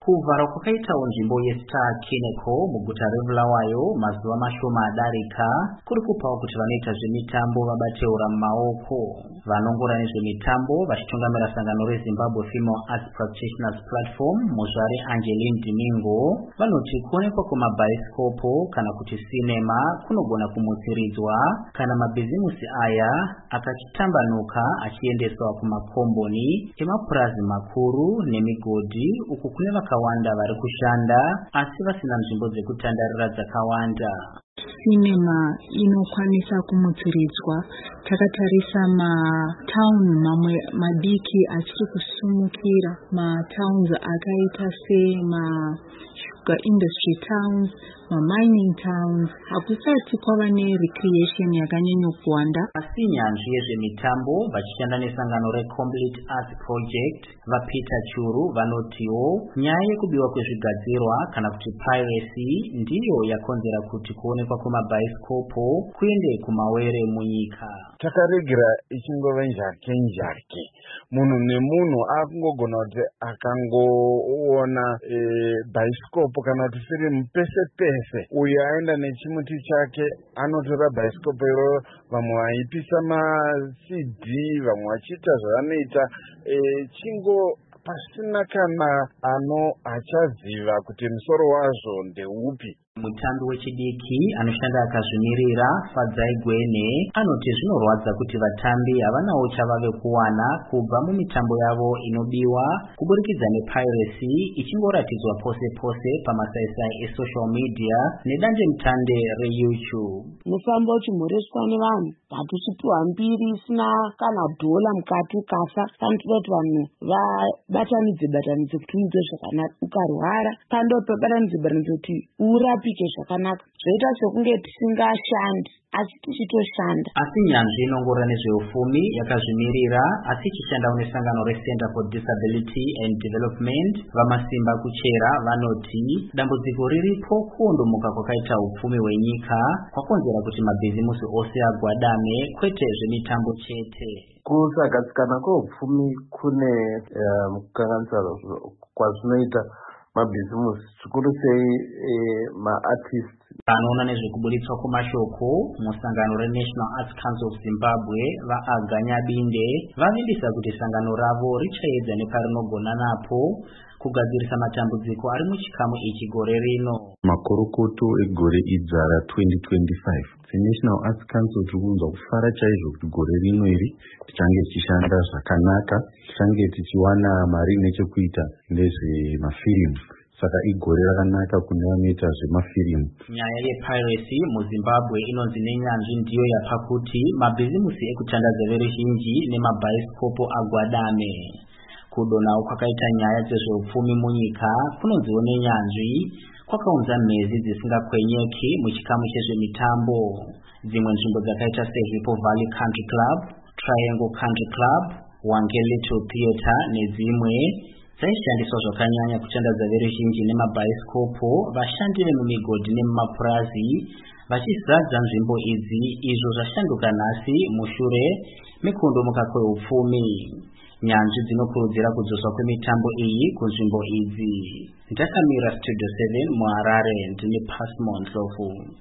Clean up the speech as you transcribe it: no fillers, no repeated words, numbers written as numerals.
Kuvara kwakaita nzvimbo yeStar Kineko muguta reBulawayo mazuva mashoma adarika kuri kupawo kuti vanoita zvemitambo vabateura mumaoko. Vanongora nezvemitambo vachitungamira sangano reZimbabwe Female Arts Practitioners Platform muzvare Angeline Dimingo vanoti kuonekwa kwemabhaisikopo kana kuti sinema kunogona kumutsiridzwa kana mabhizimusi aya akachitambanuka achiendeswa kumakomboni emapurazi makuru nemigodhi uku kune vakawanda vari kushanda asi vasina nzvimbo dzekutandarira dzakawanda. Sinema inokwanisa kumutsiridzwa. Takatarisa matauni mamwe madiki achiri kusumukira, matowns akaita sugar industry towns, mining towns, hakusati kwava nerecreation yakanyanya kuwanda. Asi nyanzvi yezvemitambo vachishanda nesangano reComplete Arts Project vaPeter Churu vanotiwo nyaya yekubiwa kwezvigadzirwa kana kuti piracy ndiyo yakonzera kuti kuonekwa kwemabhaisikopo kuende kumawere munyika. Takaregera ichingova njarke munhu nemunhu akungogona kuti akangoona bhaisikopo kana kuti firimu pese uyo aenda nechimuti chake anotora bhaisikopo iro, vamwe vaipisa maCD, vamwe vachiita zvavanoita chingo pasina kana achaziva kuti musoro wazvo ndeupi. Mutambi wechidiki anoshanda akazvimirira Fadzai Gwene anoti zvinorwadza kuti vatambi havanawo chavave kuwana kubva mumitambo yavo inobiwa kuburikidza nepiracy ichingoratidzwa pose pamasaisai esocial media nedande mutande reYouTube. Mutambo uchimhoreswa nevanhu hatuchipiwa mbiri isina kana dhola mukati ukasa sanotoda kuti vanhu vabatanidze kuti uite zvakanaka. Ukarwara pandopabatanidze kuti urapike zvakanaka. Zvoita sekunge tisingashandi asi tichitoshanda. Asi nyanzvi inongorora nezveupfumi yakazvimirira asi ichishandawo nesangano reCenter for Disability and Development vamasimba kuchera vanoti dambudziko riripo kuondomuka kwakaita upfumi hwenyika kwakonzera kuti mabhizimusi ose agwadame kwete zvemitambo chete. Kusagadzikana kweupfumi kune kukanganisa kwazvinoita mabhizimusi zvikuru sei maartist. Vanoona nezvekubuditswa kwemashoko musangano reNational Arts Council of Zimbabwe vaAganya Binde vavimbisa kuti sangano ravo richaedza neparinogona napo kugadzirisa matambudziko ari muchikamu ichi gore rino. Makurukutu egore idzara 2025 National Arts Council tirikunzwa kufara chaizvo kuti gore rino iri tichange tichishanda zvakanaka, tichange tichiwana mari nechekuita nezvemafirimu. Saka igore rakanaka kune vanoita zvemafirimu. Nyaya yepiracy muZimbabwe inonzi nenyanzvi ndiyo yapakuti mabhizimusi ekutandadza veruzhinji nemabhaisikopo agwadame. Kudonawo kwakaita nyaya dzezveupfumi munyika kunonziwo nenyanzvi kwakaunza mhezi dzisingakwenyeki muchikamu chezvemitambo. Dzimwe nzvimbo dzakaita seZvipo Valley Country Club, Triangle Country Club, Wange Little Theatre nedzimwe dzaishandiswa zvakanyanya kutandadza veruzhinji nemabhaisikopo, vashandi vemumigodhi nemumapurazi vachizadza nzvimbo idzi, izvo zvashanduka nhasi mushure mekundomuka kweupfumi. Nyanzvi dzinokurudzira kudzoswa kwemitambo iyi kunzvimbo idzi. Ndakamira Studio 7 muHarare ndine Pasmo Ndlovu.